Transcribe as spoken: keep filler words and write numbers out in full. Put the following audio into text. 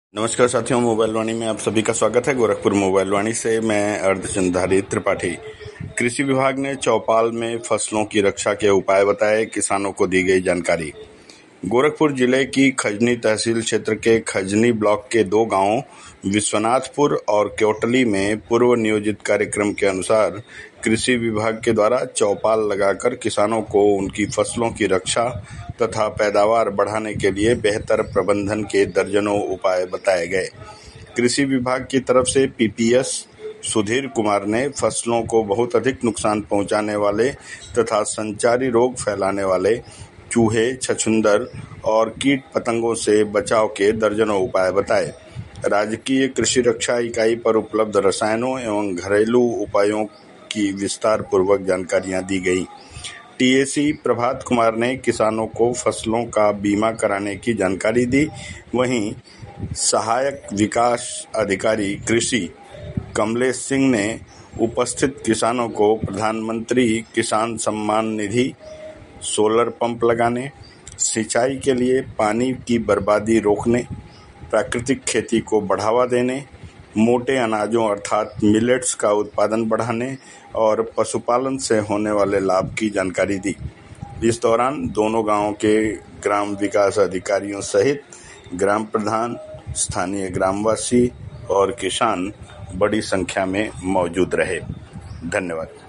नमस्कार साथियों, मोबाइल वाणी में आप सभी का स्वागत है। गोरखपुर मोबाइल वाणी से मैं अर्धचंद्रधारी त्रिपाठी। कृषि विभाग ने चौपाल में फसलों की रक्षा के उपाय बताए, किसानों को दी गई जानकारी। गोरखपुर जिले की खजनी तहसील क्षेत्र के खजनी ब्लॉक के दो गांवों विश्वनाथपुर और क्योटली में पूर्व नियोजित कार्यक्रम के अनुसार कृषि विभाग के द्वारा चौपाल लगाकर किसानों को उनकी फसलों की रक्षा तथा पैदावार बढ़ाने के लिए बेहतर प्रबंधन के दर्जनों उपाय बताए गए। कृषि विभाग की तरफ से पीपीएस सुधीर कुमार ने फसलों को बहुत अधिक नुकसान पहुंचाने वाले तथा संचारी रोग फैलाने वाले चूहे, छछूंदर और कीट पतंगों से बचाव के दर्जनों उपाय बताए। राजकीय कृषि रक्षा इकाई पर उपलब्ध रसायनों एवं घरेलू उपायों की विस्तार पूर्वक जानकारियां दी गई। टीएसी प्रभात कुमार ने किसानों को फसलों का बीमा कराने की जानकारी दी। वहीं सहायक विकास अधिकारी कृषि कमलेश सिंह ने उपस्थित किसानों को प्रधानमंत्री किसान सम्मान निधि, सोलर पंप लगाने, सिंचाई के लिए पानी की बर्बादी रोकने, प्राकृतिक खेती को बढ़ावा देने, मोटे अनाजों अर्थात मिलेट्स का उत्पादन बढ़ाने और पशुपालन से होने वाले लाभ की जानकारी दी। इस दौरान दोनों गांवों के ग्राम विकास अधिकारियों सहित ग्राम प्रधान, स्थानीय ग्रामवासी और किसान बड़ी संख्या में मौजूद रहे। धन्यवाद।